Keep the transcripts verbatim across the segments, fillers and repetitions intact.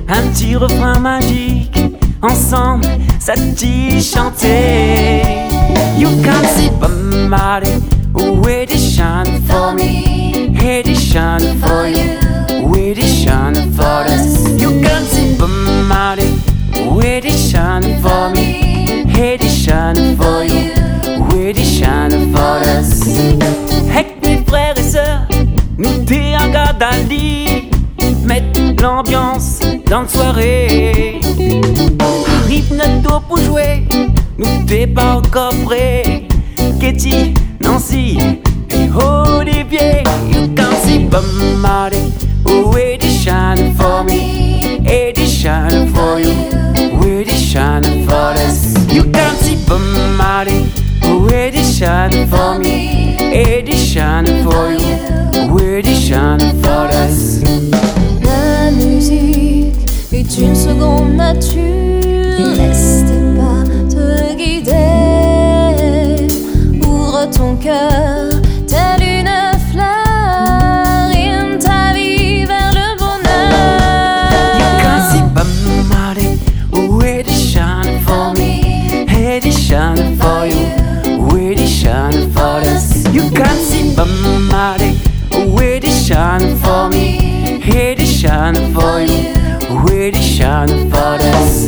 un petit refrain magique. Ensemble, ça te dit chanter. You can see Bob Marley, where they shine for me, here they shine for you, where they shine for us. You can see Bob Marley, where they shine for me, here they shine for you, where they shine for us. Hey mes frères et sœurs, nous t'es un gars d'Ali, mettre l'ambiance dans la soirée. Arrive notre dos pour jouer, nous t'es pas encore prêt. Katie, Nancy et Olivier. You can see Bob Marley, where they shine for me, here they shine for you, where they shine for us. You can see Bob Marley, where they shine for me, here they shine for you, where they shine for us. La musique est une seconde nature, laisse tes pas te guider. Ouvre ton cœur, telle une fleur, in ta vie vers le bonheur. You can see Bob Marley, where they shine for me, here they shine for you, where they shine for us. You can see Bob Marley, where they shine for me, here they shine for you, where they shine for us.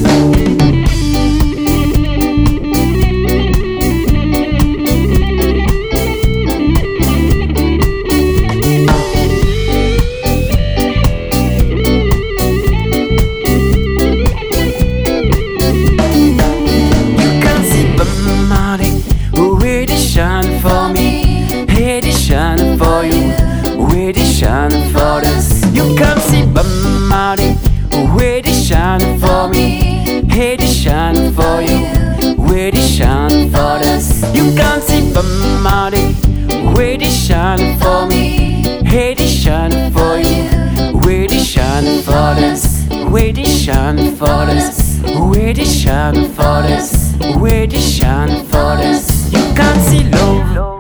Shine for me, here they shine for you, where they shine for us. You can see Bob Marley, where they shine for me, here they shine for you, where they shine for us. You can see Bob Marley, where they shine for me, here they shine for you, where they shine for us, where they shine for us, where they shine for us, where they shine for us. You can see love.